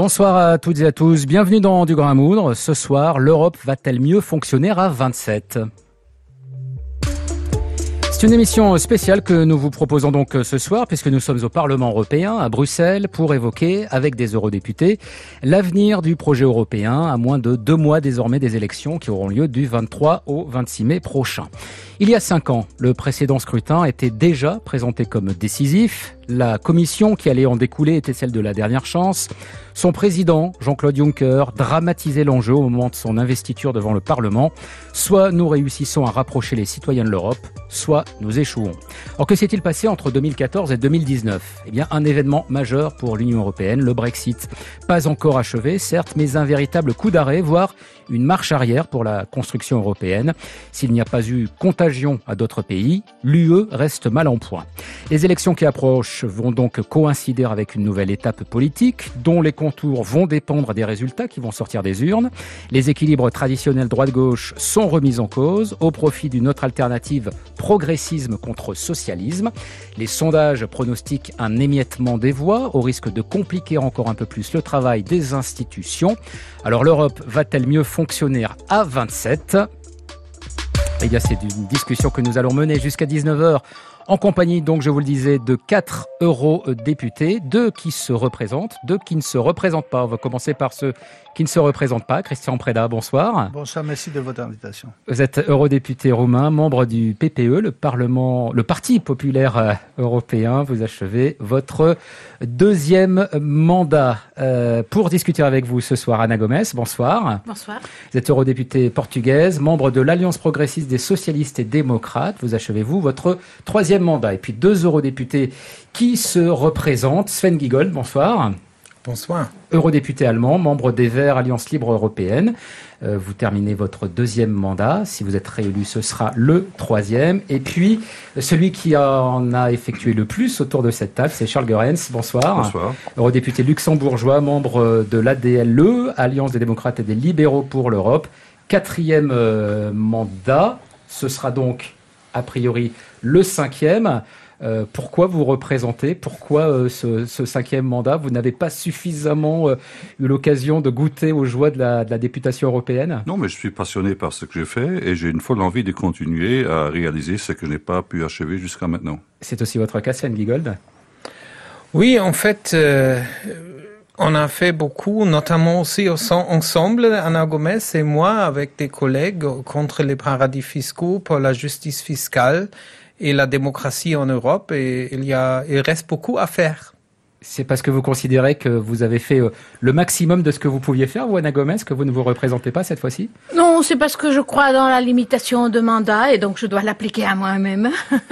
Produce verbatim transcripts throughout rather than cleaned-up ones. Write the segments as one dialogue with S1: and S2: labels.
S1: Bonsoir à toutes et à tous, bienvenue dans Du Grain à Moudre. Ce soir, l'Europe va-t-elle mieux fonctionner à vingt-sept ? C'est une émission spéciale que nous vous proposons donc ce soir, puisque nous sommes au Parlement européen, à Bruxelles, pour évoquer, avec des eurodéputés, l'avenir du projet européen, à moins de deux mois désormais des élections qui auront lieu du vingt-trois au vingt-six mai prochain. Il y a cinq ans, le précédent scrutin était déjà présenté comme décisif. La commission qui allait en découler était celle de la dernière chance. Son président, Jean-Claude Juncker, dramatisait l'enjeu au moment de son investiture devant le Parlement. Soit nous réussissons à rapprocher les citoyens de l'Europe, soit nous échouons. Or, que s'est-il passé entre deux mille quatorze et deux mille dix-neuf ? Eh bien, un événement majeur pour l'Union européenne, le Brexit. Pas encore achevé, certes, mais un véritable coup d'arrêt, voire une marche arrière pour la construction européenne. S'il n'y a pas eu contagion à d'autres pays, l'U E reste mal en point. Les élections qui approchent vont donc coïncider avec une nouvelle étape politique, dont les contours vont dépendre des résultats qui vont sortir des urnes. Les équilibres traditionnels droite-gauche sont remis en cause au profit d'une autre alternative, progressisme contre socialisme. Les sondages pronostiquent un émiettement des voix, au risque de compliquer encore un peu plus le travail des institutions. Alors l'Europe va-t-elle mieux fonctionner à vingt-sept ? Eh bien, c'est une discussion que nous allons mener jusqu'à dix-neuf heures. En compagnie, donc, je vous le disais, de quatre eurodéputés, deux qui se représentent, deux qui ne se représentent pas. On va commencer par ceux qui ne se représentent pas. Christian Preda, bonsoir.
S2: Bonsoir, merci de votre invitation.
S1: Vous êtes eurodéputé roumain, membre du P P E, le Parlement, le Parti populaire européen. Vous achevez votre deuxième mandat. Euh, pour discuter avec vous ce soir, Ana Gomes, bonsoir.
S3: Bonsoir.
S1: Vous êtes eurodéputée portugaise, membre de l'Alliance progressiste des socialistes et démocrates. Vous achevez, vous, votre troisième mandat. Et puis deux eurodéputés qui se représentent. Sven Giegold, bonsoir.
S4: Bonsoir.
S1: Eurodéputé allemand, membre des Verts, Alliance libre européenne. Euh, vous terminez votre deuxième mandat. Si vous êtes réélu, ce sera le troisième. Et puis, celui qui en a effectué le plus autour de cette table, c'est Charles Goerens. Bonsoir.
S4: Bonsoir.
S1: Eurodéputé luxembourgeois, membre de l'A D L E, Alliance des démocrates et des libéraux pour l'Europe. Quatrième euh, mandat. Ce sera donc, a priori, le cinquième. Euh, pourquoi vous représentez ? Pourquoi euh, ce, ce cinquième mandat ? Vous n'avez pas suffisamment euh, eu l'occasion de goûter aux joies de la, de la députation européenne ?
S4: Non, mais je suis passionné par ce que je fais et j'ai une folle envie de continuer à réaliser ce que je n'ai pas pu achever jusqu'à maintenant.
S1: C'est aussi votre cas, Sven Giegold ?
S5: Oui, en fait, euh, on a fait beaucoup, notamment aussi ensemble, Ana Gomes et moi, avec des collègues contre les paradis fiscaux, pour la justice fiscale et la démocratie en Europe, et il y a, il reste beaucoup à faire.
S1: C'est parce que vous considérez que vous avez fait le maximum de ce que vous pouviez faire, vous, Ana Gomes, que vous ne vous représentez pas cette fois-ci ?
S3: Non, c'est parce que je crois dans la limitation de mandat et donc je dois l'appliquer à moi-même.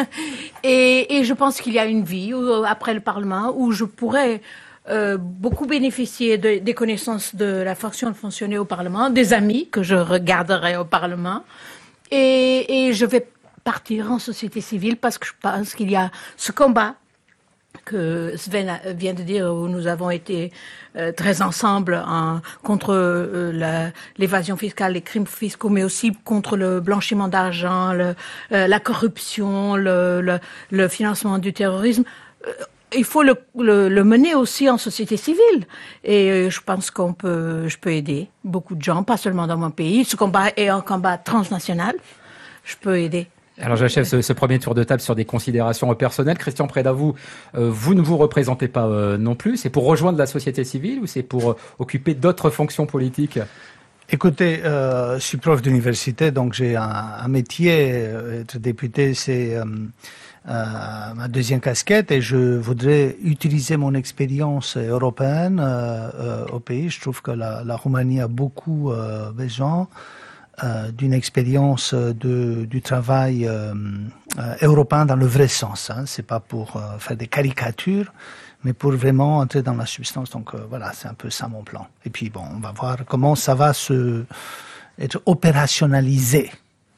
S3: et, et je pense qu'il y a une vie où, après le Parlement où je pourrais euh, beaucoup bénéficier de, des connaissances de la fonction de fonctionner au Parlement, des amis que je regarderai au Parlement, et, et je vais partir en société civile parce que je pense qu'il y a ce combat que Sven vient de dire, où nous avons été euh, très ensemble en, contre euh, la, l'évasion fiscale, les crimes fiscaux, mais aussi contre le blanchiment d'argent, le, euh, la corruption, le, le, le financement du terrorisme. Euh, il faut le, le, le mener aussi en société civile. Et euh, je pense qu'on peut, je peux aider beaucoup de gens, pas seulement dans mon pays. Ce combat est un combat transnational. Je peux aider.
S1: Alors j'achève ce, ce premier tour de table sur des considérations personnelles. Christian Preda, vous, euh, vous ne vous représentez pas euh, non plus. C'est pour rejoindre la société civile ou c'est pour euh, occuper d'autres fonctions politiques ?
S2: Écoutez, euh, je suis prof d'université, donc j'ai un, un métier. Euh, être député, c'est euh, euh, ma deuxième casquette, et je voudrais utiliser mon expérience européenne euh, euh, au pays. Je trouve que la, la Roumanie a beaucoup euh, besoin Euh, d'une expérience de, du travail euh, euh, européen dans le vrai sens. Hein. C'est pas pour euh, faire des caricatures, mais pour vraiment entrer dans la substance. Donc euh, voilà, c'est un peu ça mon plan. Et puis bon, on va voir comment ça va se être opérationnalisé.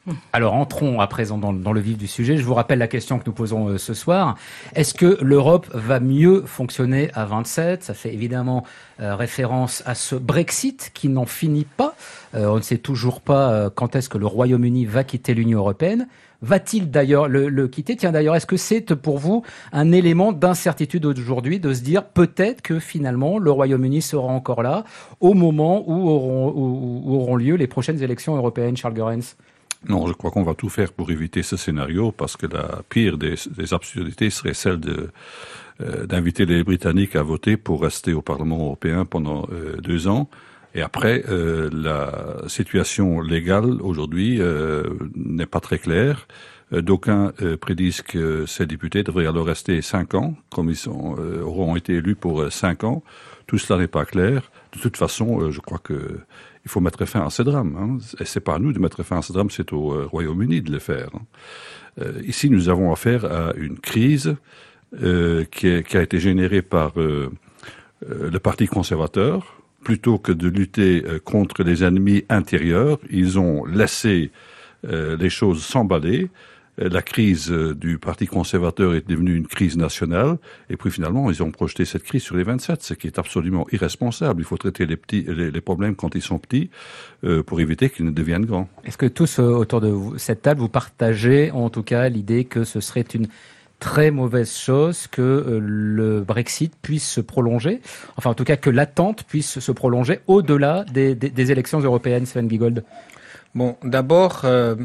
S1: Alors entrons à présent dans, dans le vif du sujet. Je vous rappelle la question que nous posons euh, ce soir. Est-ce que l'Europe va mieux fonctionner à vingt-sept ? Ça fait évidemment euh, référence à ce Brexit qui n'en finit pas. Euh, on ne sait toujours pas euh, quand est-ce que le Royaume-Uni va quitter l'Union européenne. Va-t-il d'ailleurs le, le quitter ? Tiens d'ailleurs, est-ce que c'est pour vous un élément d'incertitude aujourd'hui de se dire peut-être que finalement le Royaume-Uni sera encore là au moment où auront, où, où auront lieu les prochaines élections européennes, Charles Goerens ?
S4: Non, je crois qu'on va tout faire pour éviter ce scénario, parce que la pire des, des absurdités serait celle de, euh, d'inviter les Britanniques à voter pour rester au Parlement européen pendant euh, deux ans. Et après, euh, la situation légale aujourd'hui euh, n'est pas très claire. Euh, d'aucuns euh, prédisent que ces députés devraient alors rester cinq ans, comme ils sont, euh, auront été élus pour euh, cinq ans. Tout cela n'est pas clair. De toute façon, euh, je crois que il faut mettre fin à ces drames. Hein. Et c'est pas à nous de mettre fin à ces drames, c'est au euh, Royaume-Uni de le faire. Hein. Euh, ici, nous avons affaire à une crise euh, qui, est, qui a été générée par euh, euh, le Parti conservateur. Plutôt que de lutter euh, contre les ennemis intérieurs, ils ont laissé euh, les choses s'emballer. La crise du Parti conservateur est devenue une crise nationale, et puis finalement, ils ont projeté cette crise sur les vingt-sept, ce qui est absolument irresponsable. Il faut traiter les petits, les, les problèmes quand ils sont petits, euh, pour éviter qu'ils ne deviennent grands.
S1: Est-ce que tous euh, autour de vous, cette table, vous partagez en tout cas l'idée que ce serait une très mauvaise chose que euh, le Brexit puisse se prolonger, enfin en tout cas que l'attente puisse se prolonger au-delà des, des, des élections européennes, Sven Giegold ?
S5: Bon, d'abord, euh,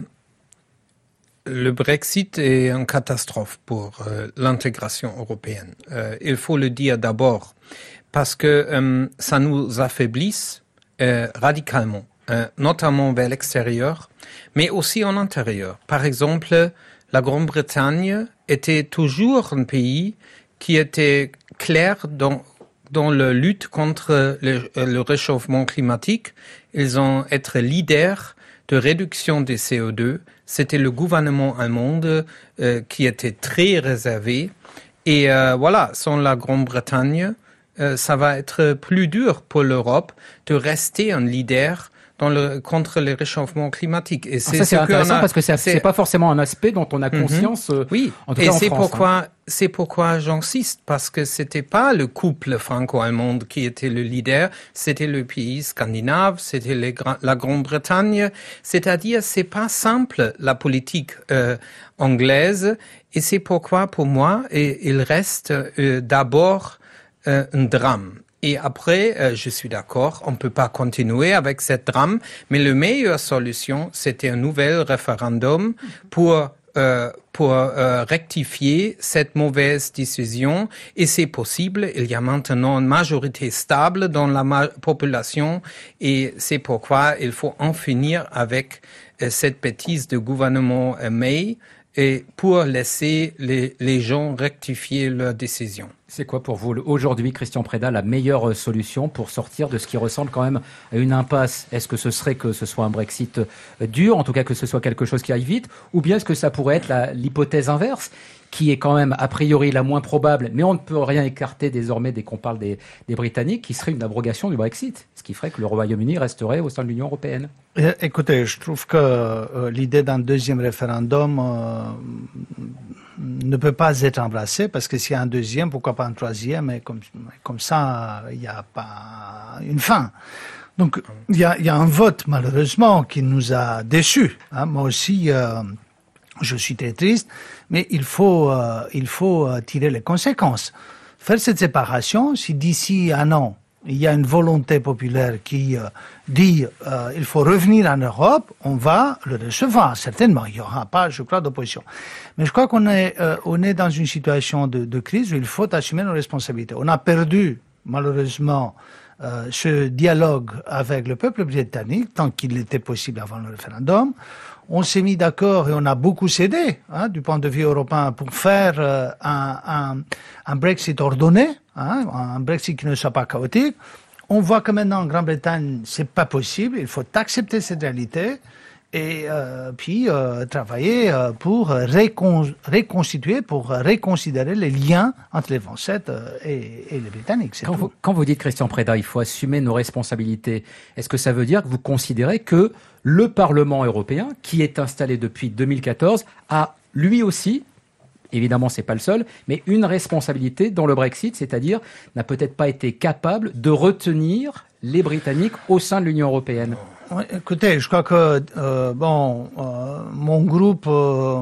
S5: le Brexit est une catastrophe pour euh, l'intégration européenne. Euh, il faut le dire d'abord parce que euh, ça nous affaiblit euh, radicalement, euh, notamment vers l'extérieur, mais aussi en intérieur. Par exemple, la Grande-Bretagne était toujours un pays qui était clair dans, dans la lutte contre le, le réchauffement climatique. Ils ont été leaders de réduction des C O deux. C'était le gouvernement allemand euh, qui était très réservé. Et euh, voilà, sans la Grande-Bretagne, euh, ça va être plus dur pour l'Europe de rester un leader dans le, contre le réchauffement climatique.
S1: Et c'est, ça, c'est intéressant a, parce que c'est, c'est, c'est pas forcément un aspect dont on a conscience. Mm-hmm.
S5: Oui,
S1: en tout
S5: et
S1: cas
S5: c'est
S1: en France,
S5: pourquoi,
S1: hein.
S5: c'est pourquoi j'insiste, parce que c'était pas le couple franco-allemand qui était le leader, c'était le pays scandinave, c'était les, la Grande-Bretagne. C'est-à-dire, c'est pas simple, la politique euh, anglaise, et c'est pourquoi, pour moi, et, il reste euh, d'abord euh, un drame. Et après, euh, je suis d'accord, on ne peut pas continuer avec cette drame, mais la meilleure solution, c'était un nouvel référendum pour euh, pour euh, rectifier cette mauvaise décision. Et c'est possible, il y a maintenant une majorité stable dans la ma- population, et c'est pourquoi il faut en finir avec euh, cette bêtise du gouvernement euh, May, et pour laisser les, les gens rectifier leurs décisions.
S1: C'est quoi pour vous aujourd'hui, Christian Preda, la meilleure solution pour sortir de ce qui ressemble quand même à une impasse ? Est-ce que ce serait que ce soit un Brexit dur, en tout cas que ce soit quelque chose qui aille vite, ou bien est-ce que ça pourrait être la, l'hypothèse inverse, qui est quand même a priori la moins probable, mais on ne peut rien écarter désormais dès qu'on parle des, des Britanniques, qui serait une abrogation du Brexit, ce qui ferait que le Royaume-Uni resterait au sein de l'Union européenne.
S2: Écoutez, je trouve que euh, l'idée d'un deuxième référendum euh, ne peut pas être embrassée, parce que s'il y a un deuxième, pourquoi pas un troisième, et comme, comme ça, il n'y a pas une fin. Donc, il y a, y a un vote, malheureusement, qui nous a déçus. Hein. Moi aussi, euh, je suis très triste, mais il faut, euh, il faut euh, tirer les conséquences. Faire cette séparation, si d'ici un an, il y a une volonté populaire qui euh, dit euh, il faut revenir en Europe, on va le recevoir, certainement. Il n'y aura pas, je crois, d'opposition. Mais je crois qu'on est, euh, on est dans une situation de, de crise où il faut assumer nos responsabilités. On a perdu, malheureusement, euh, ce dialogue avec le peuple britannique, tant qu'il était possible avant le référendum. On s'est mis d'accord et on a beaucoup cédé, hein, du point de vue européen, pour faire euh, un, un, un Brexit ordonné, hein, un Brexit qui ne soit pas chaotique. On voit que maintenant en Grande-Bretagne, c'est pas possible. Il faut accepter cette réalité et euh, puis euh, travailler euh, pour récon- reconstituer, pour reconsidérer les liens entre les vingt-sept euh, et, et les Britanniques. C'est
S1: quand,
S2: tout.
S1: vous, quand vous dites, Christian Preda, il faut assumer nos responsabilités, est-ce que ça veut dire que vous considérez que le Parlement européen, qui est installé depuis deux mille quatorze, a lui aussi, évidemment c'est pas le seul, mais une responsabilité dans le Brexit, c'est-à-dire n'a peut-être pas été capable de retenir les Britanniques au sein de l'Union européenne?
S2: Oui, écoutez, je crois que euh, bon, euh, mon groupe euh,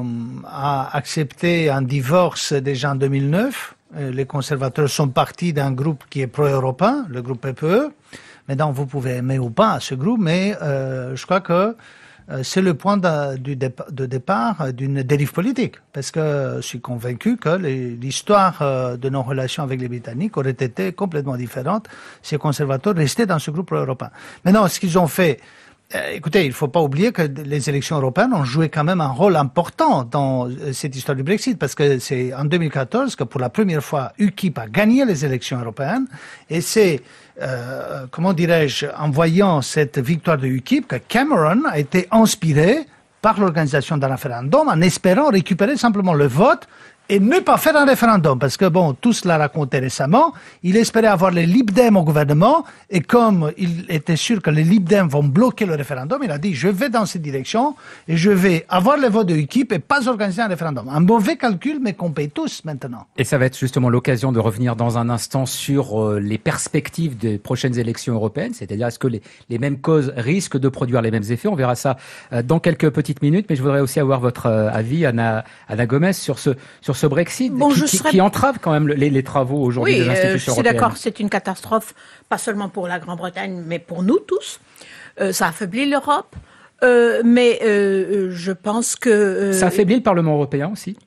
S2: a accepté un divorce déjà en deux mille neuf. Les conservateurs sont partis d'un groupe qui est pro-européen, le groupe P P E. Maintenant, vous pouvez aimer ou pas ce groupe, mais euh, je crois que euh, c'est le point de, du dépa- de départ d'une dérive politique. Parce que je suis convaincu que les, l'histoire euh, de nos relations avec les Britanniques aurait été complètement différente si les conservateurs restaient dans ce groupe pro-européen. Maintenant, ce qu'ils ont fait, euh, écoutez, il ne faut pas oublier que les élections européennes ont joué quand même un rôle important dans euh, cette histoire du Brexit, parce que c'est en deux mille quatorze que pour la première fois, U K I P a gagné les élections européennes, et c'est Euh, comment dirais-je, en voyant cette victoire de U K I P, que Cameron a été inspiré par l'organisation d'un référendum en espérant récupérer simplement le vote et ne pas faire un référendum. Parce que, bon, tout cela raconté récemment, il espérait avoir les Lib Dem au gouvernement, et comme il était sûr que les Lib Dem vont bloquer le référendum, il a dit, je vais dans cette direction, et je vais avoir le vote de U K I P et pas organiser un référendum. Un mauvais calcul, mais qu'on paye tous maintenant.
S1: Et ça va être justement l'occasion de revenir dans un instant sur euh, les perspectives des prochaines élections européennes, c'est-à-dire est-ce que les, les mêmes causes risquent de produire les mêmes effets. On verra ça euh, dans quelques petites minutes, mais je voudrais aussi avoir votre euh, avis, Anna, Anna Gomez, sur ce, sur ce Brexit
S3: Bon,
S1: qui,
S3: je
S1: qui,
S3: serais...
S1: qui entrave quand même les, les travaux aujourd'hui
S3: oui,
S1: des institutions
S3: euh, je suis
S1: européennes.
S3: d'accord, c'est une catastrophe, pas seulement pour la Grande-Bretagne, mais pour nous tous. Euh, ça affaiblit l'Europe, euh, mais euh, je pense que... Euh,
S1: ça affaiblit le Parlement européen aussi.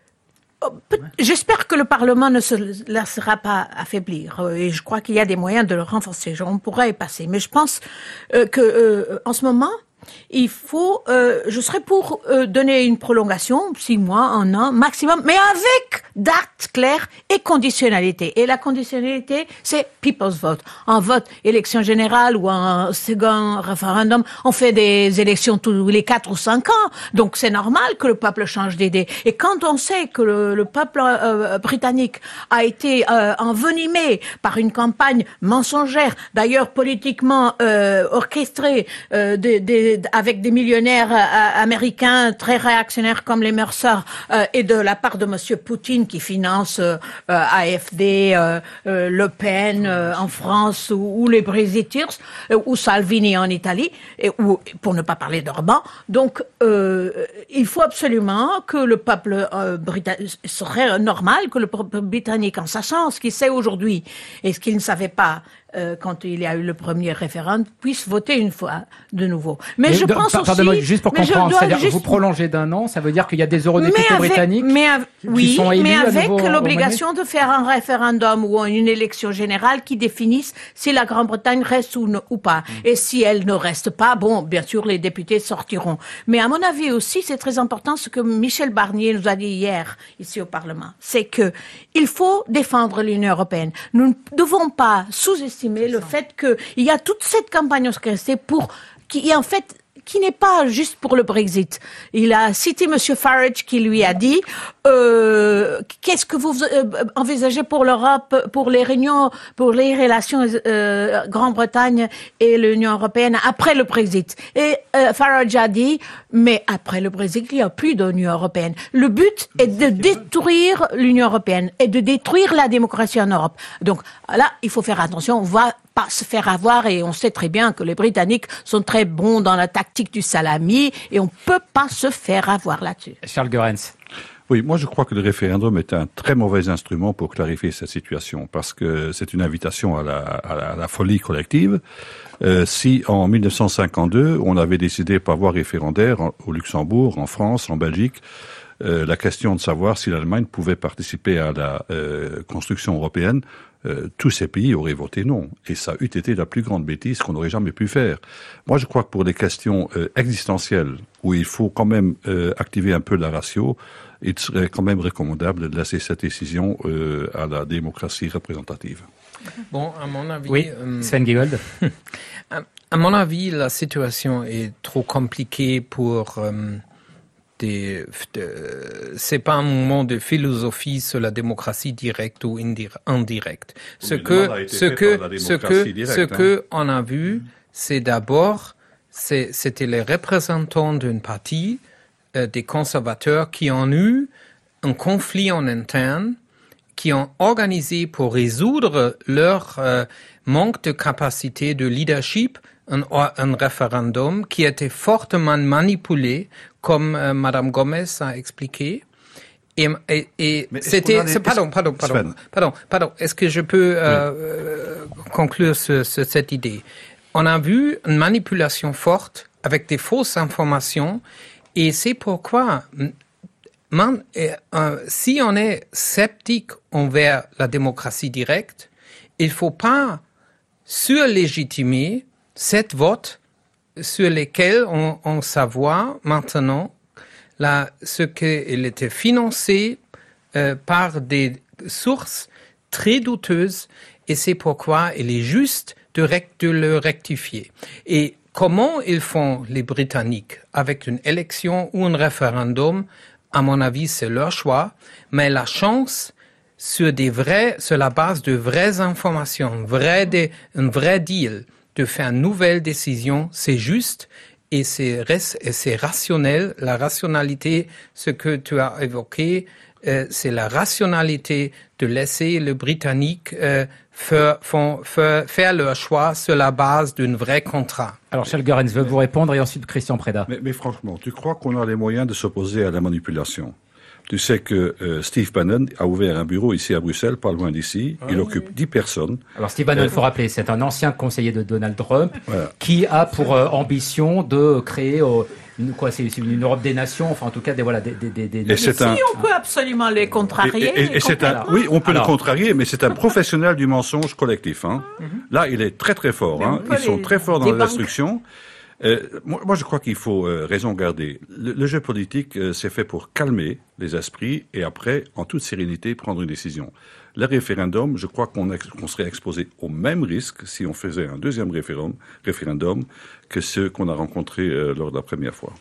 S3: J'espère que le Parlement ne se laissera pas affaiblir, et je crois qu'il y a des moyens de le renforcer. On pourra y passer, mais je pense euh, que euh, en ce moment, il faut, euh, je serais pour euh, donner une prolongation, six mois, un an maximum, mais avec date claire et conditionnalité. Et la conditionnalité, c'est people's vote. En vote, élection générale ou un second référendum, on fait des élections tous les quatre ou cinq ans. Donc c'est normal que le peuple change d'idée. Et quand on sait que le, le peuple euh, britannique a été euh, envenimé par une campagne mensongère, d'ailleurs politiquement euh, orchestrée, euh, des, des avec des millionnaires euh, américains très réactionnaires comme les Mercer euh, et de la part de Monsieur Poutine qui finance euh, A F D, euh, euh, Le Pen euh, en France ou, ou les Brexiteers euh, ou Salvini en Italie, et, ou pour ne pas parler d'Orban. Donc euh, il faut absolument que le peuple euh, britannique, serait normal que le peuple britannique, en sachant ce qu'il sait aujourd'hui et ce qu'il ne savait pas Euh, quand il y a eu le premier référendum, puisse voter une fois de nouveau. Mais, mais je de, pense
S1: par,
S3: aussi...
S1: Pardonnez-moi, juste pour comprendre, c'est-à-dire
S3: juste... vous
S1: prolongez d'un an, ça veut dire qu'il y a des eurodéputés
S3: mais avec,
S1: britanniques
S3: mais av- qui oui,
S1: sont élus
S3: mais avec
S1: à nouveau
S3: l'obligation de faire un référendum ou une élection générale qui définisse si la Grande-Bretagne reste ou, ne, ou pas. Mm. Et si elle ne reste pas, bon, bien sûr, les députés sortiront. Mais à mon avis aussi, c'est très important ce que Michel Barnier nous a dit hier, ici au Parlement. C'est que il faut défendre l'Union européenne. Nous ne devons pas sous-estimer c'est le ça. fait qu'il y a toute cette campagne orchestrée pour, qui en fait, qui n'est pas juste pour le Brexit. Il a cité Monsieur Farage qui lui a dit euh, qu'est-ce que vous euh, envisagez pour l'Europe, pour les réunions, pour les relations euh, Grande-Bretagne et l'Union européenne après le Brexit. Et euh, Farage a dit mais après le Brexit il n'y a plus d'Union européenne. Le but est de détruire l'Union européenne et de détruire la démocratie en Europe. Donc là il faut faire attention. On va pas se faire avoir et on sait très bien que les Britanniques sont très bons dans la tactique du salami et on peut pas se faire avoir là-dessus.
S1: Charles Goerens.
S4: Oui, moi je crois que le référendum est un très mauvais instrument pour clarifier cette situation parce que c'est une invitation à la, à la, à la folie collective. Euh, si en mille neuf cent cinquante-deux on avait décidé par voie référendaire en, au Luxembourg, en France, en Belgique, euh, la question de savoir si l'Allemagne pouvait participer à la euh, construction européenne euh, tous ces pays auraient voté non. Et ça eût été la plus grande bêtise qu'on n'aurait jamais pu faire. Moi, je crois que pour les questions euh, existentielles, où il faut quand même euh, activer un peu la ratio, il serait quand même recommandable de laisser cette décision euh, à la démocratie représentative.
S5: Bon, à mon avis...
S1: Oui,
S5: euh,
S1: Sven Giegold.
S5: à, à mon avis, la situation est trop compliquée pour... Euh, des, de, c'est pas un moment de philosophie sur la démocratie directe ou indirecte. Ce
S4: Oui,
S5: que, ce que, ce que,
S4: directe,
S5: ce
S4: hein.
S5: que on a vu, c'est d'abord, c'est, c'était les représentants d'une partie, euh, des conservateurs qui ont eu un conflit en interne, qui ont organisé pour résoudre leur euh, manque de capacité de leadership un, un référendum qui était fortement manipulé, comme euh, Madame Gomez a expliqué. Et, et, et c'était... C'est, pardon, pardon, pardon, pardon, pardon. Est-ce que je peux euh, oui. euh, conclure ce, ce, cette idée? On a vu une manipulation forte avec des fausses informations, et c'est pourquoi... Man, euh, si on est sceptique envers la démocratie directe, il faut pas surlégitimer cette vote sur lesquels on, on savoir maintenant là, ce qu'il était financé euh, par des sources très douteuses, et c'est pourquoi il est juste de, rect, de le rectifier. Et comment ils font les Britanniques avec une élection ou un référendum? À mon avis, c'est leur choix, mais la chance sur des vrais, sur la base de vraies informations, vrai des, un vrai deal, de faire une nouvelle décision, c'est juste et c'est, et c'est rationnel. La rationalité, ce que tu as évoqué, euh, c'est la rationalité de laisser les Britanniques euh, faire, font, faire, faire leur choix sur la base d'un vrai contrat.
S1: Alors, Charles Goerens veut vous répondre et ensuite Christian Preda.
S4: Mais, mais franchement, tu crois qu'on a les moyens de s'opposer à la manipulation? Tu sais que euh, Steve Bannon a ouvert un bureau ici à Bruxelles, pas loin d'ici. Ah, il oui. occupe dix personnes.
S1: Alors Steve Bannon, il euh, faut rappeler, c'est un ancien conseiller de Donald Trump voilà. qui a pour euh, ambition de créer euh, une, quoi, c'est une Europe des nations, enfin en tout cas des voilà des des des. des
S3: et c'est un... Si on peut absolument les contrarier.
S4: Et, et, et
S3: les
S4: c'est un, oui, on peut Alors, le contrarier, mais c'est un professionnel du mensonge collectif. Hein. Mm-hmm. Là, il est très très fort. Hein. Ils sont très forts dans l'instruction. Euh, moi, moi, je crois qu'il faut euh, raison garder. Le, le jeu politique, euh, c'est fait pour calmer les esprits et après, en toute sérénité, prendre une décision. Le référendum, je crois qu'on, ex- qu'on serait exposé au même risque si on faisait un deuxième référendum, référendum que ceux qu'on a rencontrés euh, lors de la première fois.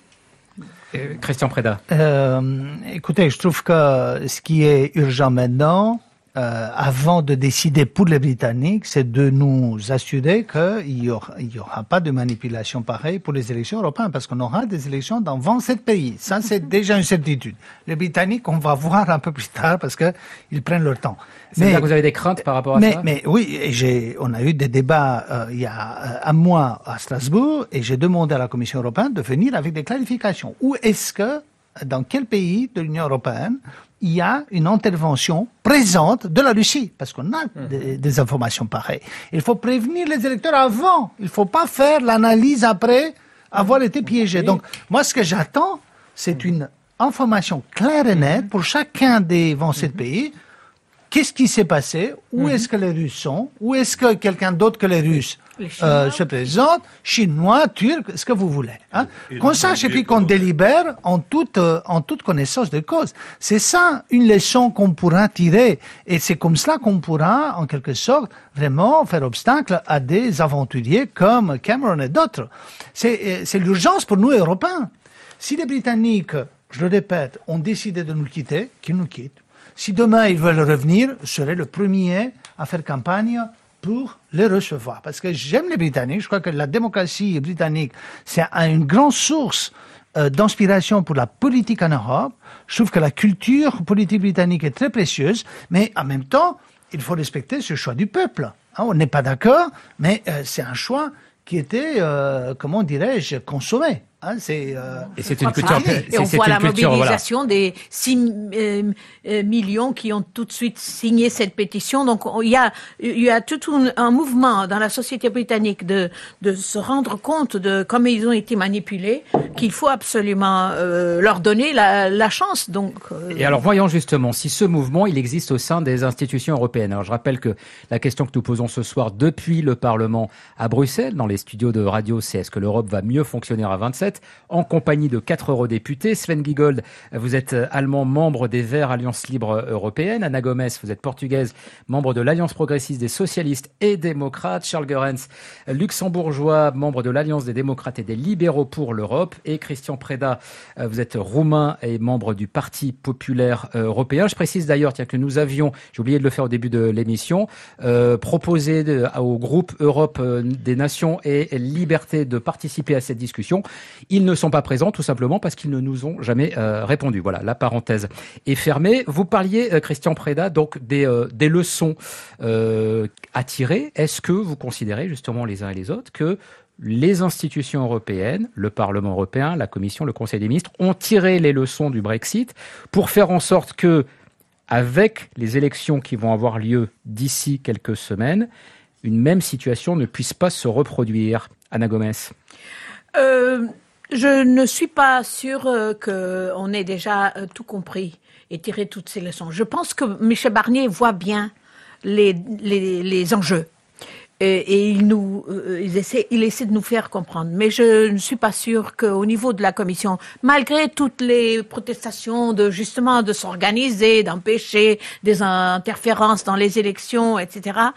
S1: Euh, Christian Preda.
S2: Euh, écoutez, je trouve que ce qui est urgent maintenant, Euh, avant de décider pour les Britanniques, c'est de nous assurer qu'il n'y aura, il y aura pas de manipulation pareille pour les élections européennes, parce qu'on aura des élections dans vingt-sept pays. Ça, c'est déjà une certitude. Les Britanniques, on va voir un peu plus tard, parce que ils prennent leur temps.
S1: C'est-à-dire que vous avez des craintes par rapport à
S2: mais,
S1: ça?
S2: Mais oui, et j'ai, on a eu des débats euh, il y a un mois à Strasbourg, et j'ai demandé à la Commission européenne de venir avec des clarifications. Où est-ce que, dans quel pays de l'Union européenne, il y a une intervention présente de la Russie, parce qu'on a mmh. des, des informations pareilles. Il faut prévenir les électeurs avant. Il ne faut pas faire l'analyse après avoir été piégé. Donc, moi, ce que j'attends, c'est une information claire et nette pour chacun des vingt-sept mmh. pays. Qu'est-ce qui s'est passé? Où mmh. est-ce que les Russes sont? Où est-ce que quelqu'un d'autre que les Russes euh, se présente? Chinois, Turcs, ce que vous voulez. Hein? Qu'on sache et puis qu'on délibère en toute, euh, en toute connaissance de cause. C'est ça une leçon qu'on pourra tirer. Et c'est comme cela qu'on pourra, en quelque sorte, vraiment faire obstacle à des aventuriers comme Cameron et d'autres. C'est, c'est l'urgence pour nous, Européens. Si les Britanniques, je le répète, ont décidé de nous quitter, qu'ils nous quittent. Si demain ils veulent revenir, je serai le premier à faire campagne pour les recevoir. Parce que j'aime les Britanniques, je crois que la démocratie britannique, c'est une grande source euh, d'inspiration pour la politique en Europe. Je trouve que la culture politique britannique est très précieuse, mais en même temps, il faut respecter ce choix du peuple. Hein, on n'est pas d'accord, mais euh, c'est un choix qui était, euh, comment dirais-je, consommé. Hein, c'est, euh,
S1: et c'est une culture.
S3: Et on voit la culture, mobilisation voilà. des six euh, euh, millions qui ont tout de suite signé cette pétition. Donc il y a, il y a tout un, un mouvement dans la société britannique de, de se rendre compte de comment ils ont été manipulés, qu'il faut absolument euh, leur donner la, la chance. Donc. Euh...
S1: Et alors voyons justement si ce mouvement il existe au sein des institutions européennes. Alors je rappelle que la question que nous posons ce soir depuis le Parlement à Bruxelles, dans les studios de radio, c'est est-ce que l'Europe va mieux fonctionner à vingt-sept? En compagnie de quatre eurodéputés. Sven Giegold, vous êtes allemand, membre des Verts, Alliance Libre Européenne. Anna Gomes, vous êtes portugaise, membre de l'Alliance Progressiste des Socialistes et Démocrates. Charles Goerens, luxembourgeois, membre de l'Alliance des Démocrates et des Libéraux pour l'Europe. Et Christian Preda, vous êtes roumain et membre du Parti Populaire Européen. Je précise d'ailleurs tiens, que nous avions, j'ai oublié de le faire au début de l'émission, euh, proposé de, au groupe Europe des Nations et Liberté de participer à cette discussion. Ils ne sont pas présents tout simplement parce qu'ils ne nous ont jamais euh, répondu. Voilà, la parenthèse est fermée. Vous parliez, euh, Christian Preda, donc des, euh, des leçons euh, à tirer. Est-ce que vous considérez justement les uns et les autres que les institutions européennes, le Parlement européen, la Commission, le Conseil des ministres, ont tiré les leçons du Brexit pour faire en sorte que, avec les élections qui vont avoir lieu d'ici quelques semaines, une même situation ne puisse pas se reproduire? Anna Gomes.
S3: Euh, je ne suis pas sûre euh, qu'on ait déjà euh, tout compris et tiré toutes ces leçons. Je pense que Michel Barnier voit bien les, les, les enjeux et, et il, nous, euh, il, essaie, il essaie de nous faire comprendre. Mais je ne suis pas sûre qu'au niveau de la Commission, malgré toutes les protestations de justement de s'organiser, d'empêcher des interférences dans les élections, et cetera,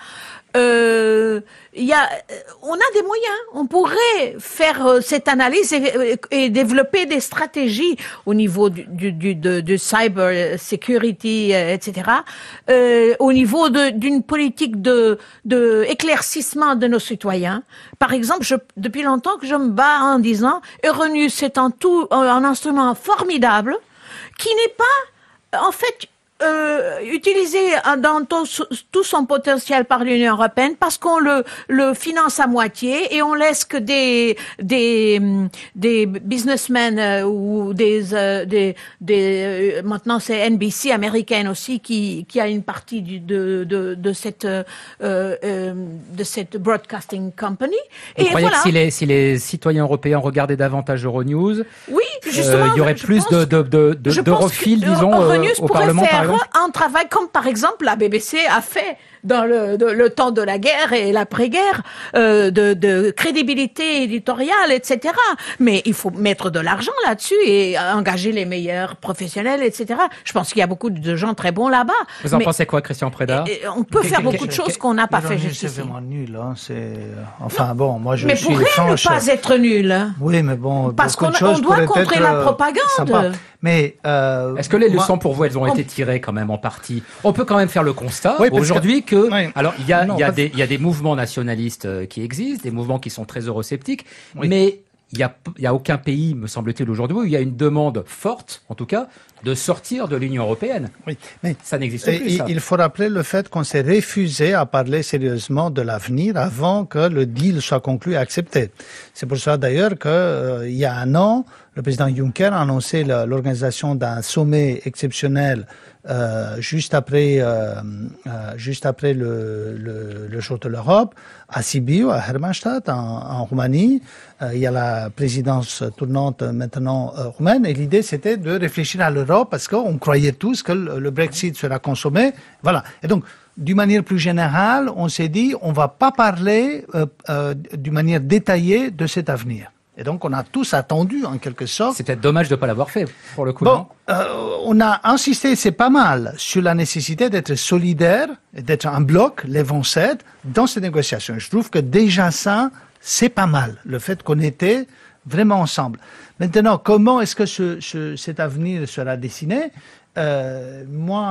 S3: Euh, il y a, on a des moyens. On pourrait faire euh, cette analyse et, et développer des stratégies au niveau du, du, du de, de cyber security, et cetera. Euh, au niveau de, d'une politique de, de éclaircissement de nos citoyens. Par exemple, je, depuis longtemps que je me bats en disant Euronews c'est un tout un instrument formidable qui n'est pas en fait Euh, utilisé dans tout, tout son potentiel par l'Union européenne parce qu'on le, le finance à moitié et on laisse que des des des businessmen euh, ou des euh, des, des euh, maintenant c'est N B C américaine aussi qui qui a une partie du, de de de cette euh, euh, de cette broadcasting company.
S1: Vous et croyez voilà. que si les si les citoyens européens regardaient davantage Euronews,
S3: oui, justement,
S1: euh, il y aurait plus de de de de d'europhiles, disons, euh, au Parlement par exemple.
S3: Un travail comme par exemple la B B C a fait dans le, de, le temps de la guerre et l'après-guerre, euh, de, de crédibilité éditoriale, et cetera. Mais il faut mettre de l'argent là-dessus et engager les meilleurs professionnels, et cetera. Je pense qu'il y a beaucoup de gens très bons là-bas.
S1: Vous en
S3: mais,
S1: pensez quoi, Christian Preda?
S3: et, et on peut faire beaucoup de choses qu'on n'a pas fait jusqu'ici.
S2: C'est vraiment nul. Hein. C'est... Enfin non. bon, moi je
S3: mais
S2: suis
S3: pourrait
S2: franche.
S3: ne pas être nul.
S2: Oui, mais bon,
S3: parce qu'on
S2: de choses
S3: on doit contrer
S2: être,
S3: la propagande.
S2: Sympa. Mais euh,
S1: est-ce que les leçons
S2: moi,
S1: pour vous, elles ont on... été tirées quand même en partie? On peut quand même faire le constat
S2: oui,
S1: aujourd'hui que, que
S2: oui.
S1: alors il y a il y a des il y a des mouvements nationalistes qui existent, des mouvements qui sont très eurosceptiques, oui. mais il y a il y a aucun pays, me semble-t-il aujourd'hui, où il y a une demande forte, en tout cas, de sortir de l'Union européenne.
S2: Oui, mais
S1: ça n'existe plus.
S2: Il,
S1: ça.
S2: il faut rappeler le fait qu'on s'est refusé à parler sérieusement de l'avenir avant que le deal soit conclu et accepté. C'est pour ça d'ailleurs que euh, il y a un an, le président Juncker a annoncé la, l'organisation d'un sommet exceptionnel euh, juste après euh, euh, juste après le, le, le jour de l'Europe à Sibiu, à Hermannstadt, en, en Roumanie. Euh, il y a la présidence tournante maintenant euh, roumaine et l'idée c'était de réfléchir à l'Europe parce qu'on croyait tous que le, le Brexit sera consommé. Voilà. Et donc, d'une manière plus générale, on s'est dit on va pas parler euh, euh, d'une manière détaillée de cet avenir. Et donc, on a tous attendu, en quelque sorte.
S1: C'est peut-être dommage de ne pas l'avoir fait, pour le coup.
S2: Bon,
S1: non
S2: euh, on a insisté, c'est pas mal, sur la nécessité d'être solidaire, et d'être un bloc, les vingt-sept, dans ces négociations. Je trouve que déjà ça, c'est pas mal, le fait qu'on était vraiment ensemble. Maintenant, comment est-ce que ce, ce, cet avenir sera dessiné? euh, Moi,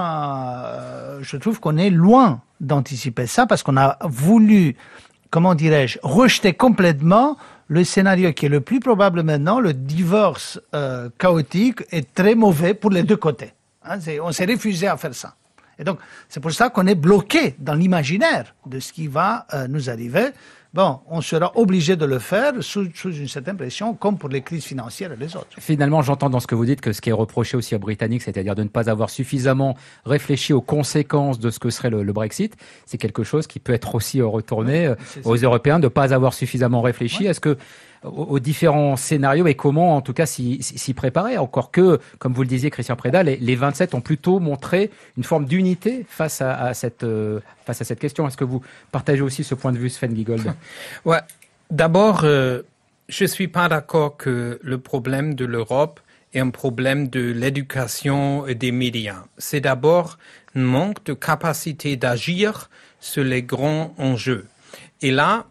S2: euh, je trouve qu'on est loin d'anticiper ça, parce qu'on a voulu, comment dirais-je, rejeter complètement le scénario qui est le plus probable maintenant, le divorce euh, chaotique est très mauvais pour les deux côtés. Hein, c'est, on s'est refusé à faire ça. Et donc, c'est pour ça qu'on est bloqué dans l'imaginaire de ce qui va euh, nous arriver. bon, on sera obligé de le faire sous, sous une certaine pression, comme pour les crises financières et les autres.
S1: Finalement, j'entends dans ce que vous dites que ce qui est reproché aussi aux Britanniques, c'est-à-dire de ne pas avoir suffisamment réfléchi aux conséquences de ce que serait le, le Brexit, c'est quelque chose qui peut être aussi retourné ouais, aux ça. Européens, de ne pas avoir suffisamment réfléchi. Ouais. Est-ce que aux différents scénarios et comment, en tout cas, s'y, s'y préparer. Encore que, comme vous le disiez, Christian Preda, les, les vingt-sept ont plutôt montré une forme d'unité face à, à cette euh, face à cette question. Est-ce que vous partagez aussi ce point de vue, Sven Giegold?
S5: Ouais. D'abord, euh, je suis pas d'accord que le problème de l'Europe est un problème de l'éducation et des médias. C'est d'abord un manque de capacité d'agir sur les grands enjeux. Et là,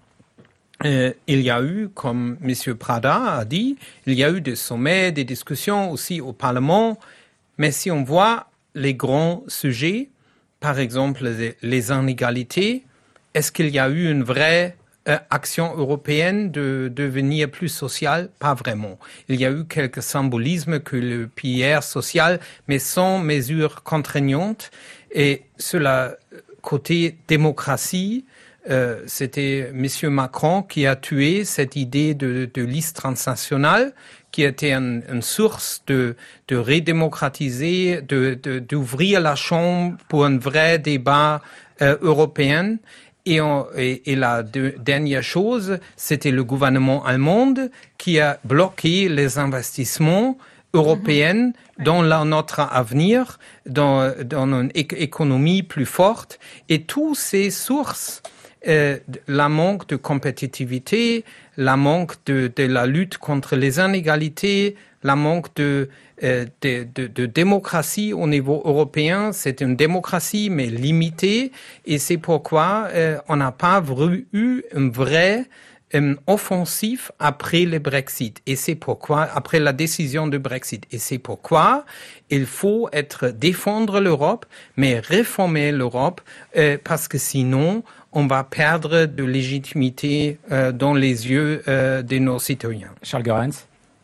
S5: Euh, il y a eu, comme M. Prada a dit, il y a eu des sommets, des discussions aussi au Parlement. Mais si on voit les grands sujets, par exemple les, les inégalités, est-ce qu'il y a eu une vraie euh, action européenne de devenir plus sociale? Pas vraiment. Il y a eu quelques symbolismes que le pilier social, mais sans mesures contraignantes. Et sur le côté démocratie, Euh, c'était M. Macron qui a tué cette idée de, de liste transnationale qui était une, une source de, de redémocratiser, de, de, d'ouvrir la chambre pour un vrai débat euh, européen. Et, on, et, et la de, dernière chose, c'était le gouvernement allemand qui a bloqué les investissements européenne dans la, notre avenir, dans, dans une é- économie plus forte. Et toutes ces sources, euh, la manque de compétitivité, la manque de, de la lutte contre les inégalités, la manque de, euh, de, de, de démocratie au niveau européen, c'est une démocratie mais limitée. Et c'est pourquoi euh, on n'a pas eu un vrai Um, offensif après le Brexit. Et c'est pourquoi, après la décision du Brexit. Et c'est pourquoi il faut être, défendre l'Europe, mais réformer l'Europe, euh, parce que sinon, on va perdre de légitimité euh, dans les yeux euh, de nos citoyens.
S1: Charles Goerens.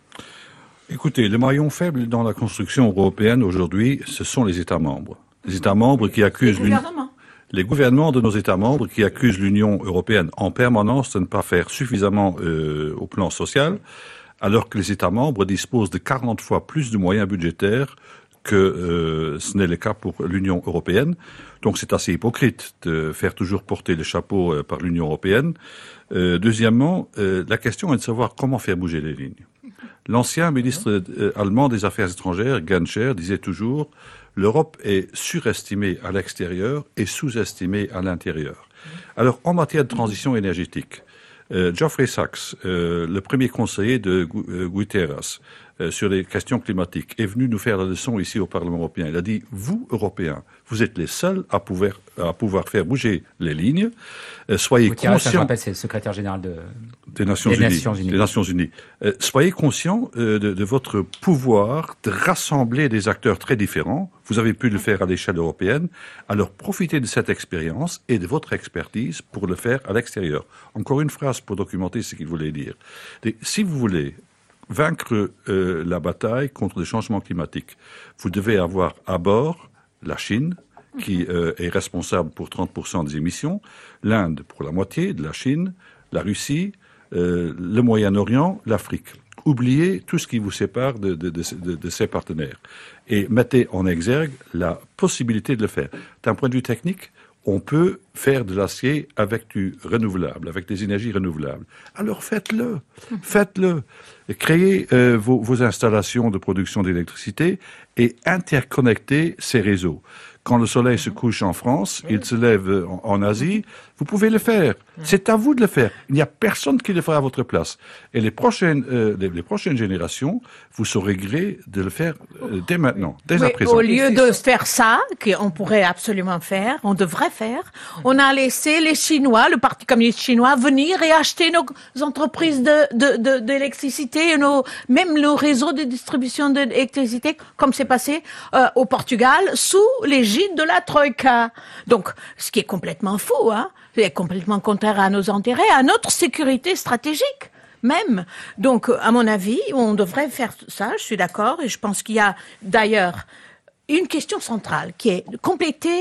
S4: Écoutez, le maillon faible dans la construction européenne aujourd'hui, ce sont les États membres. Les États membres qui accusent l'Union. Les gouvernements de nos États membres qui accusent l'Union européenne en permanence de ne pas faire suffisamment euh, au plan social, alors que les États membres disposent de quarante fois plus de moyens budgétaires que euh, ce n'est le cas pour l'Union européenne. Donc c'est assez hypocrite de faire toujours porter le chapeau euh, par l'Union européenne. Euh, deuxièmement, euh, la question est de savoir comment faire bouger les lignes. L'ancien ministre euh, allemand des Affaires étrangères, Genscher, disait toujours « L'Europe est surestimée à l'extérieur et sous-estimée à l'intérieur ». Alors, en matière de transition énergétique, euh, Geoffrey Sachs, euh, le premier conseiller de Gu- euh, Guterres euh, sur les questions climatiques, est venu nous faire la leçon ici au Parlement européen. Il a dit « Vous, Européens, vous êtes les seuls à pouvoir, à pouvoir faire bouger les lignes. Euh, soyez
S1: Guterres,
S4: conscients... »
S1: je rappelle, c'est le secrétaire général de...
S4: Des Nations,
S1: des
S4: Unies,
S1: Nations Unies.
S4: Des Nations Unies. Euh, soyez conscients euh, de, de votre pouvoir de rassembler des acteurs très différents. Vous avez pu le faire à l'échelle européenne. Alors profitez de cette expérience et de votre expertise pour le faire à l'extérieur. Encore une phrase pour documenter ce qu'il voulait dire. Et si vous voulez vaincre euh, la bataille contre les changements climatiques, vous devez avoir à bord la Chine, qui euh, est responsable pour trente pour cent des émissions, l'Inde pour la moitié de la Chine, la Russie, Euh, le Moyen-Orient, l'Afrique. Oubliez tout ce qui vous sépare de, de, de, de, de ces partenaires et mettez en exergue la possibilité de le faire. D'un point de vue technique, on peut faire de l'acier avec du renouvelable, avec des énergies renouvelables. Alors faites-le, faites-le. Créez euh, vos, vos installations de production d'électricité et interconnectez ces réseaux. Quand le soleil se couche en France, il se lève en, en Asie, vous pouvez le faire. C'est à vous de le faire. Il n'y a personne qui le fera à votre place. Et les prochaines, euh, les, les prochaines générations, vous saurez gré de le faire euh, dès maintenant, dès
S3: oui,
S4: à présent.
S3: Au lieu de faire ça, qu'on pourrait absolument faire, on devrait faire, on a laissé les Chinois, le Parti communiste chinois, venir et acheter nos entreprises de, de, de, d'électricité, nos, même nos réseaux de distribution d'électricité, comme c'est passé euh, au Portugal, sous l'égide de la Troïka. Donc, ce qui est complètement fou, hein, c'est complètement contraire à nos intérêts, à notre sécurité stratégique même. Donc, à mon avis, on devrait faire ça, je suis d'accord, et je pense qu'il y a d'ailleurs une question centrale qui est de compléter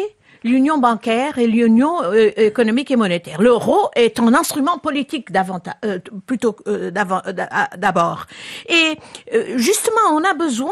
S3: l'union bancaire et l'union euh, économique et monétaire. L'euro est un instrument politique davantage, euh, plutôt euh, d'abord. Et euh, justement, on a besoin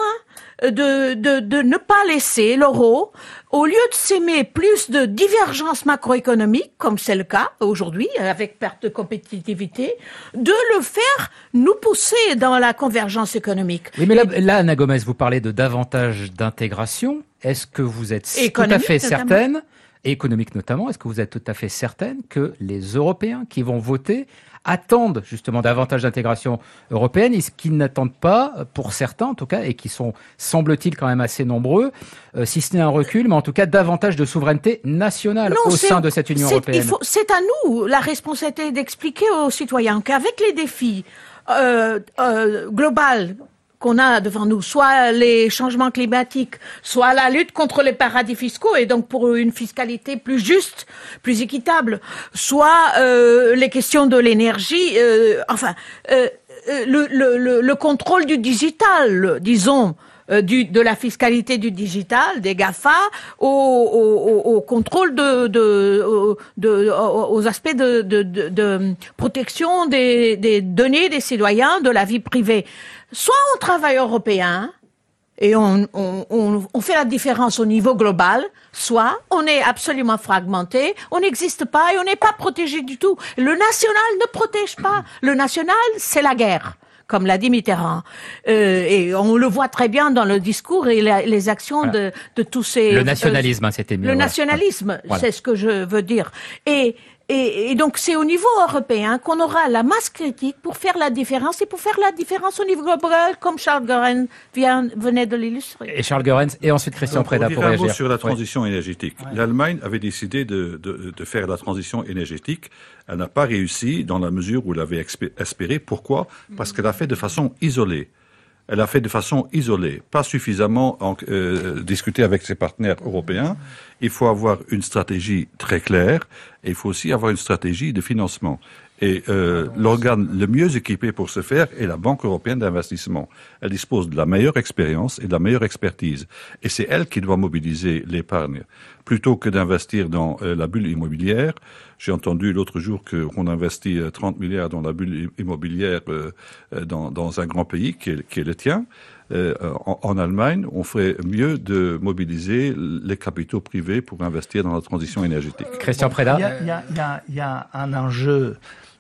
S3: de, de, de ne pas laisser l'euro, au lieu de s'aimer plus de divergences macroéconomiques, comme c'est le cas aujourd'hui, avec perte de compétitivité, de le faire nous pousser dans la convergence économique.
S1: Oui, mais là, là Anna Gomes, vous parlez de davantage d'intégration. Est-ce que vous êtes
S3: économique,
S1: tout à fait
S3: notamment.
S1: certaine, et économique notamment, est-ce que vous êtes tout à fait certaine que les Européens qui vont voter attendent justement davantage d'intégration européenne, et ce qu'ils n'attendent pas, pour certains en tout cas, et qui sont, semble-t-il, quand même assez nombreux, euh, si ce n'est un recul, mais en tout cas davantage de souveraineté nationale
S3: Non,
S1: au
S3: c'est-
S1: sein de cette Union
S3: c'est-
S1: européenne.
S3: il faut- C'est à nous la responsabilité d'expliquer aux citoyens qu'avec les défis euh, euh, globaux qu'on a devant nous, soit les changements climatiques, soit la lutte contre les paradis fiscaux et donc pour une fiscalité plus juste, plus équitable, soit euh, les questions de l'énergie, euh, enfin euh, euh, le, le, le, le contrôle du digital, disons. Euh, du, de la fiscalité du digital, des GAFA, au, au, au, au contrôle de, de, de, aux aspects de, de, de, de protection des, des données des citoyens, de la vie privée. Soit on travaille européen et on, on, on, on fait la différence au niveau global, soit on est absolument fragmenté, on n'existe pas et on n'est pas protégé du tout. Le national ne protège pas. Le national, c'est la guerre, comme l'a dit Mitterrand. Euh, et on le voit très bien dans le discours et la, les actions
S1: Voilà.
S3: de, de tous ces...
S1: Le nationalisme, hein, c'était mieux.
S3: Le
S1: voilà.
S3: nationalisme,
S1: Voilà.
S3: c'est ce que je veux dire. Et, et, et donc c'est au niveau européen qu'on aura la masse critique pour faire la différence et pour faire la différence au niveau global, comme Charles Goerens vient, venait de l'illustrer.
S1: Et Charles Goerens, et ensuite Christian
S4: Alors,
S1: Preda
S4: pour
S1: pour
S4: dire un mot
S1: réagir.
S4: sur la
S1: Ouais.
S4: transition énergétique. L'Allemagne avait décidé de, de, de faire la transition énergétique. Elle n'a pas réussi dans la mesure où elle avait expé- espéré. Pourquoi? Parce qu'elle a fait de façon isolée. Elle a fait de façon isolée, pas suffisamment en, euh, discuté avec ses partenaires européens. Il faut avoir une stratégie très claire et il faut aussi avoir une stratégie de financement. Et euh, l'organe le mieux équipé pour ce faire est la Banque européenne d'investissement. Elle dispose de la meilleure expérience et de la meilleure expertise. Et c'est elle qui doit mobiliser l'épargne. Plutôt que d'investir dans euh, la bulle immobilière, j'ai entendu l'autre jour que, qu'on investit euh, trente milliards dans la bulle immobilière euh, euh, dans, dans un grand pays qui est, qui est le tien. Euh, en, en Allemagne, on ferait mieux de mobiliser les capitaux privés pour investir dans la transition énergétique.
S1: Christian Preda.
S2: Il y a, il y a, il y a, il y a un enjeu,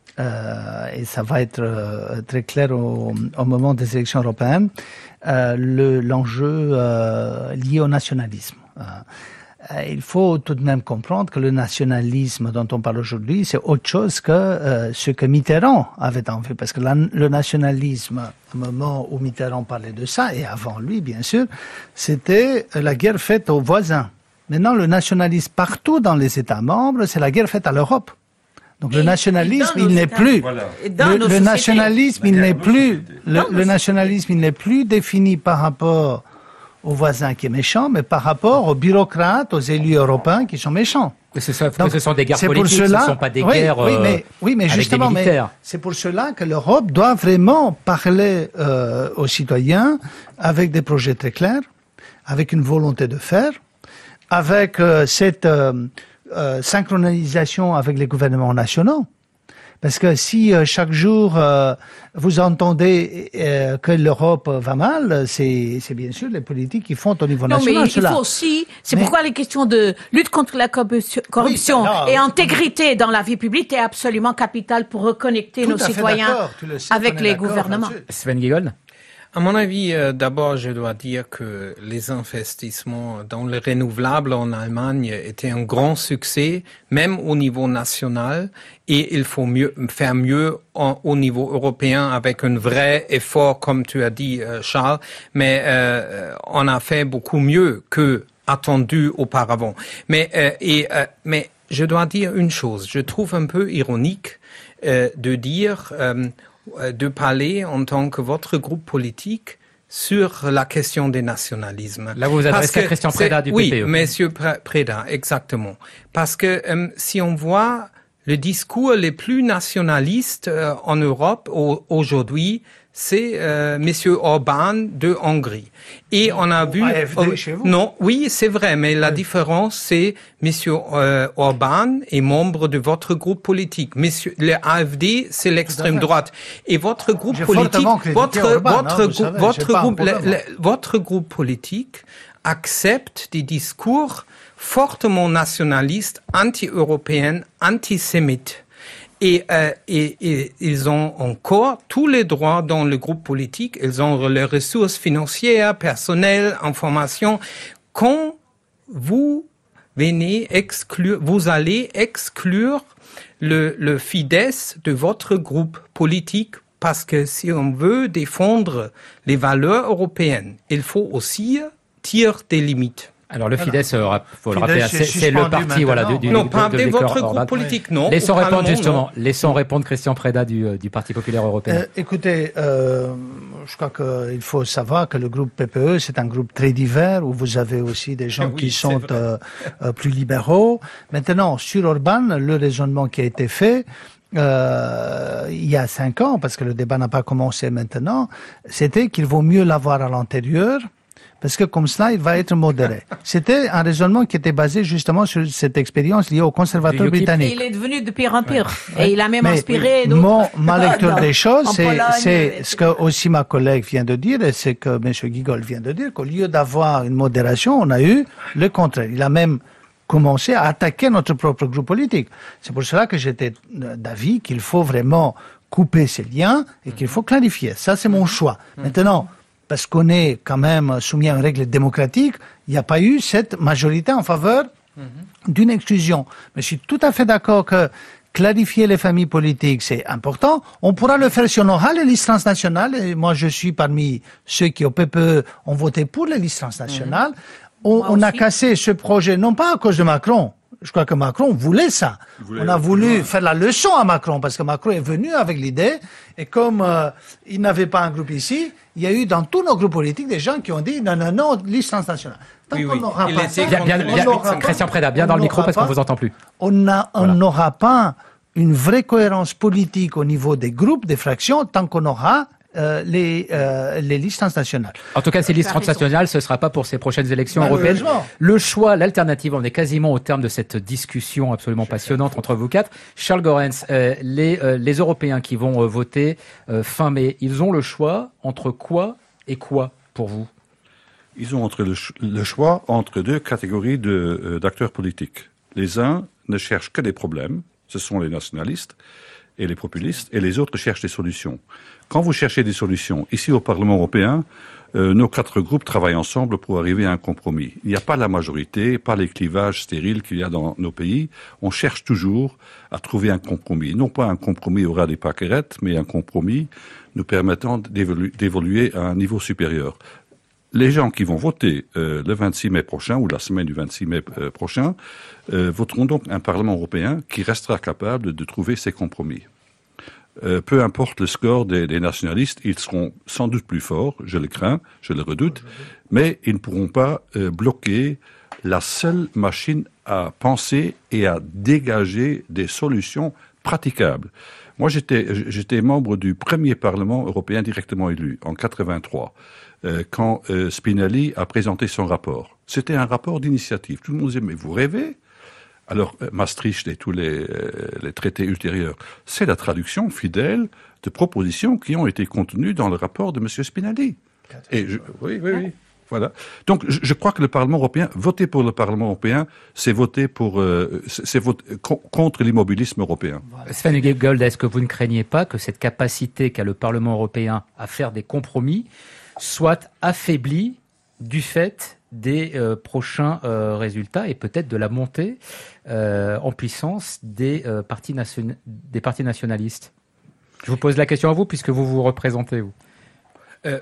S2: euh, et ça va être euh, très clair au, au moment des élections européennes, euh, le, l'enjeu euh, lié au nationalisme. Euh, il faut tout de même comprendre que le nationalisme dont on parle aujourd'hui, c'est autre chose que euh, ce que Mitterrand avait envie. Parce que la, le nationalisme, au moment où Mitterrand parlait de ça, et avant lui, bien sûr, c'était la guerre faite aux voisins. Maintenant, le nationalisme partout dans les États membres, c'est la guerre faite à l'Europe. Donc
S3: Et-
S2: le nationalisme,
S3: et dans
S2: il
S3: nos
S2: n'est
S3: États-
S2: plus.
S4: Voilà.
S3: Et dans
S2: Le,
S3: nos
S2: le
S3: sociétés.
S2: nationalisme, il n'est plus. Le,
S3: Dans nos
S2: le nationalisme, il n'est plus défini par rapport aux voisins qui est méchant, mais par rapport aux bureaucrates, aux élus européens qui sont méchants.
S1: Mais ce sont,
S2: Donc,
S1: ce sont des guerres
S2: c'est pour
S1: politiques,
S2: cela-
S1: ce ne sont pas des
S2: oui,
S1: guerres
S2: oui,
S1: euh,
S2: mais, oui, mais
S1: avec
S2: justement,
S1: des
S2: mais
S1: militaires.
S2: c'est pour cela que l'Europe doit vraiment parler euh, aux citoyens avec des projets très clairs, avec une volonté de faire, avec euh, cette euh, euh, synchronisation avec les gouvernements nationaux. Parce que si euh, chaque jour euh, vous entendez euh, que l'Europe va mal, c'est, c'est bien sûr les politiques qui font au niveau
S3: Non, mais
S2: national.
S3: il
S2: cela.
S3: faut aussi, c'est
S2: Mais-
S3: pourquoi les questions de lutte contre la corruption, corruption
S2: là,
S3: et
S2: oui.
S3: intégrité dans la vie publique est absolument capitale pour reconnecter
S2: Tout
S3: nos
S2: à fait
S3: citoyens
S2: d'accord, tu le sais,
S3: avec
S2: on est
S3: les
S2: d'accord
S3: gouvernements.
S2: là-dessus.
S1: Sven Giegold.
S5: À mon avis, euh, d'abord, je dois dire que les investissements dans les renouvelables en Allemagne étaient un grand succès, même au niveau national, et il faut mieux faire mieux en, au niveau européen avec un vrai effort, comme tu as dit, euh, Charles. Mais euh, on a fait beaucoup mieux que attendu auparavant. Mais euh, et euh, mais je dois dire une chose. Je trouve un peu ironique euh, de dire. Euh, de parler en tant que votre groupe politique sur la question des nationalismes.
S1: Là, vous vous adressez
S5: Parce que
S1: à Christian Preda
S5: c'est-
S1: du
S5: oui,
S1: P P E.
S5: Monsieur Pre- Preda, exactement. Parce que euh, si on voit le discours les plus nationalistes euh, en Europe au- aujourd'hui, c'est euh, Monsieur Orban de Hongrie. Et on a vu...
S2: A F D chez vous?
S5: Non, oui, c'est vrai, mais la différence, c'est Monsieur euh, Orban est membre de votre groupe politique. Monsieur, le A F D, c'est l'extrême droite. Et votre groupe
S2: J'ai
S5: politique...
S2: fortement critiqué
S5: Votre,
S2: Orban, hein,
S5: votre,
S2: vous
S5: groupe,
S2: savez,
S5: votre,
S2: j'ai pas un
S5: groupe, le-
S2: problème.
S5: le- votre groupe politique accepte des discours fortement nationalistes, anti-européens, antisémites. Et, euh, et, et ils ont encore tous les droits dans le groupe politique. Ils ont les ressources financières, personnelles, informations. Quand vous venez exclure, vous allez exclure le, le Fidesz de votre groupe politique, parce que si on veut défendre les valeurs européennes, il faut aussi tirer des limites.
S1: Alors le
S2: Voilà.
S1: Fidesz, euh, faut le
S2: Fidesz,
S1: rappeler, hein,
S2: c'est
S1: c'est c'est le
S2: suspendu
S1: parti voilà, du, du,
S5: Non,
S1: de-
S5: pas
S1: de
S5: de
S1: Viktor
S5: votre
S1: Orban.
S5: groupe politique, non.
S1: Laissons
S5: Au
S1: répondre
S5: Parlement,
S1: justement,
S5: non.
S1: laissons répondre Christian Preda du, euh, du Parti populaire européen.
S2: Euh, écoutez, euh, je crois qu'il faut savoir que le groupe P P E, c'est un groupe très divers, où vous avez aussi des gens
S5: Oui,
S2: qui
S5: c'est
S2: sont
S5: vrai.
S2: euh, euh, plus libéraux. Maintenant, sur Orban, le raisonnement qui a été fait, euh, il y a cinq ans, parce que le débat n'a pas commencé maintenant, c'était qu'il vaut mieux l'avoir à l'intérieur, parce que comme cela, il va être modéré. C'était un raisonnement qui était basé justement sur cette expérience liée aux conservateurs
S1: Du UKIP.
S3: Et
S2: britanniques.
S3: il est devenu de pire en pire. Et il a même
S2: Mais
S3: inspiré d'autres.
S2: mon, ma lecture
S3: dans-
S2: des choses,
S3: en
S2: c'est,
S3: Pologne,
S2: c'est
S3: et
S2: ce que aussi ma collègue vient de dire, et c'est que M. Giegold vient de dire, qu'au lieu d'avoir une modération, on a eu le contraire. Il a même commencé à attaquer notre propre groupe politique. C'est pour cela que j'étais d'avis qu'il faut vraiment couper ces liens et qu'il faut clarifier. Ça, c'est mon choix. Maintenant, parce qu'on est quand même soumis à une règle démocratique, il n'y a pas eu cette majorité en faveur d'une exclusion. Mais je suis tout à fait d'accord que clarifier les familles politiques, c'est important. On pourra le faire si on aura les listes transnationales. Et moi, je suis parmi ceux qui, au P P E, ont voté pour les listes transnationales. On,
S3: Moi
S2: on a
S3: aussi.
S2: cassé ce projet, non pas à cause de Macron. Je crois que Macron voulait ça.
S4: voulait
S2: On a
S4: plus
S2: voulu
S4: loin.
S2: faire la leçon à Macron parce que Macron est venu avec l'idée et comme euh, il n'avait pas un groupe ici, il y a eu dans tous nos groupes politiques des gens qui ont dit non, non, non, licence nationale. Tant
S5: Oui,
S2: qu'on
S5: oui.
S2: n'aura
S5: Il
S2: pas
S5: était
S2: ça,
S1: Bien, bien,
S5: on
S1: bien,
S2: n'aura pas-
S1: Christian Preda, bien
S2: on
S1: dans le micro
S2: n'aura
S1: parce qu'on
S2: pas-
S1: vous entend plus.
S2: On n'a- on
S1: Voilà.
S2: n'aura pas une vraie cohérence politique au niveau des groupes, des fractions, tant qu'on aura euh, les, euh, les licences nationales.
S1: En tout cas, ces listes
S3: Tu as raison.
S1: transnationales, ce sera pas pour ces prochaines élections européennes.
S2: Malheureusement.
S1: Le choix, l'alternative, on est quasiment au terme de cette discussion absolument passionnante entre vous quatre. Charles Goerens, euh, les, euh, les Européens qui vont euh, voter euh, fin mai, ils ont le choix entre quoi et quoi pour vous?
S4: Ils ont entre le, ch- le choix entre deux catégories de, euh, d'acteurs politiques. Les uns ne cherchent que des problèmes, ce sont les nationalistes et les populistes, et les autres cherchent des solutions. Quand vous cherchez des solutions, ici au Parlement européen, euh, nos quatre groupes travaillent ensemble pour arriver à un compromis. Il n'y a pas la majorité, pas les clivages stériles qu'il y a dans nos pays. On cherche toujours à trouver un compromis. Non pas un compromis au ras des pâquerettes, mais un compromis nous permettant d'évoluer, d'évoluer à un niveau supérieur. Les gens qui vont voter euh, le vingt-six mai prochain ou la semaine du vingt-six mai euh, prochain euh, voteront donc un Parlement européen qui restera capable de, de trouver ces compromis. Euh, peu importe le score des, des nationalistes, ils seront sans doute plus forts, je le crains, je le redoute, mais ils ne pourront pas euh, bloquer la seule machine à penser et à dégager des solutions praticables. Moi, j'étais, j'étais membre du premier Parlement européen directement élu en quatre-vingt-trois. Euh, quand euh, Spinelli a présenté son rapport. C'était un rapport d'initiative. Tout le monde disait, mais vous rêvez? Alors, euh, Maastricht et tous les, euh, les traités ultérieurs, c'est la traduction fidèle de propositions qui ont été contenues dans le rapport de M. Spinelli. Et je, oui, oui, oui. Voilà. Donc, je, je crois que le Parlement européen, voter pour le Parlement européen, c'est voter pour, euh, c'est, c'est voter co- contre l'immobilisme européen.
S1: Sven Giegold, est-ce que vous ne craignez pas que cette capacité qu'a le Parlement européen à faire des compromis soit affaiblie du fait des euh, prochains euh, résultats et peut-être de la montée euh, en puissance des, euh, partis nation- des partis nationalistes? Je vous pose la question à vous puisque vous vous représentez, vous.
S5: Euh,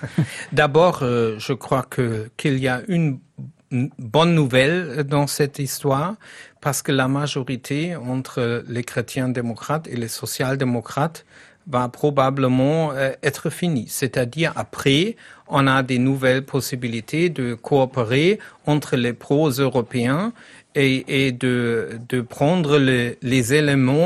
S5: D'abord, euh, je crois que qu'il y a une une bonne nouvelle dans cette histoire, parce que la majorité entre les chrétiens démocrates et les social-démocrates va probablement euh, être finie. C'est-à-dire, après, on a des nouvelles possibilités de coopérer entre les pros-européens et, et de, de prendre les, les éléments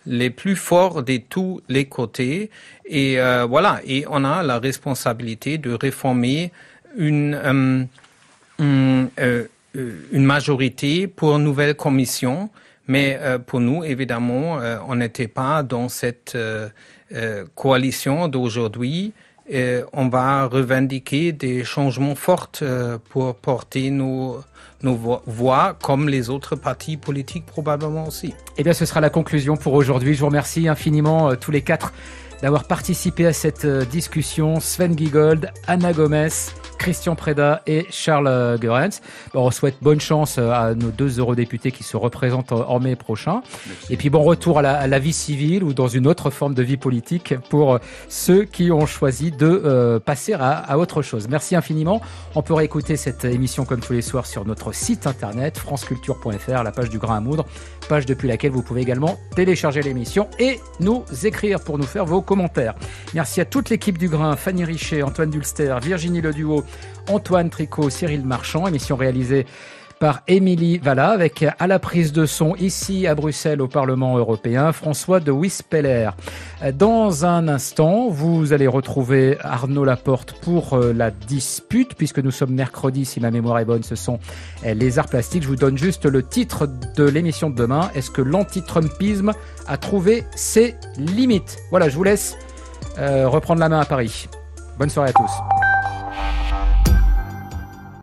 S5: les plus forts de tous les côtés. Et euh, voilà, et on a la responsabilité de réformer une, euh, une, euh, une majorité pour une nouvelle commission. Mais euh, pour nous, évidemment, euh, on n'était pas dans cette euh, euh, coalition d'aujourd'hui. Euh, on va revendiquer des changements forts euh, pour porter nos, nos voix, comme les autres partis politiques probablement aussi.
S1: Eh bien, ce sera la conclusion pour aujourd'hui. Je vous remercie infiniment euh, tous les quatre d'avoir participé à cette euh, discussion. Sven Giegold, Anna Gomes, Christian Preda et Charles Goerens. On souhaite bonne chance à nos deux eurodéputés qui se représentent en mai prochain. Merci. Et puis bon retour à la, à la vie civile ou dans une autre forme de vie politique pour ceux qui ont choisi de euh, passer à, à autre chose. Merci infiniment. On peut réécouter cette émission comme tous les soirs sur notre site internet franceculture point f r, la page du grain à moudre, page depuis laquelle vous pouvez également télécharger l'émission et nous écrire pour nous faire vos commentaires. Merci à toute l'équipe du Grain, Fanny Richet, Antoine Dulster, Virginie Leduo, Antoine Tricot, Cyril Marchand, émission réalisée par Émilie Valla, avec à la prise de son ici à Bruxelles au Parlement européen, François de Wispeller. Dans un instant, vous allez retrouver Arnaud Laporte pour la dispute, puisque nous sommes mercredi, si ma mémoire est bonne, ce sont les arts plastiques. Je vous donne juste le titre de l'émission de demain. Est-ce que l'anti-Trumpisme a trouvé ses limites? Voilà, je vous laisse euh, reprendre la main à Paris. Bonne soirée à tous.